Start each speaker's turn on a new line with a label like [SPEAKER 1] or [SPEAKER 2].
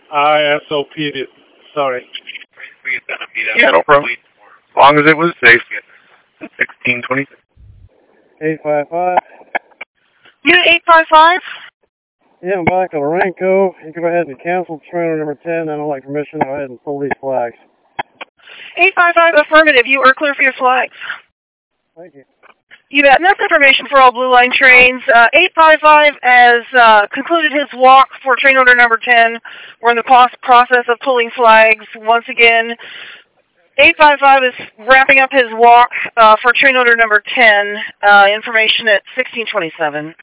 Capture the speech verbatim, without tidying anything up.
[SPEAKER 1] I S O P'd it. Sorry.
[SPEAKER 2] Yeah, no problem. As long as it was safe. sixteen twenty.
[SPEAKER 1] eight five five.
[SPEAKER 3] Unit eight five five?
[SPEAKER 1] Yeah, I'm back to Ranco. You go ahead and cancel trailer number ten, and I'd like permission to go ahead and pull these flags.
[SPEAKER 3] eight five five, affirmative. You are clear for your flags.
[SPEAKER 1] Thank you.
[SPEAKER 3] You got enough information for all Blue Line trains. Uh, eight five five has uh, concluded his walk for train order number ten. We're in the process of pulling flags once again. eight five five is wrapping up his walk uh, for train order number ten. Uh, information at sixteen twenty-seven.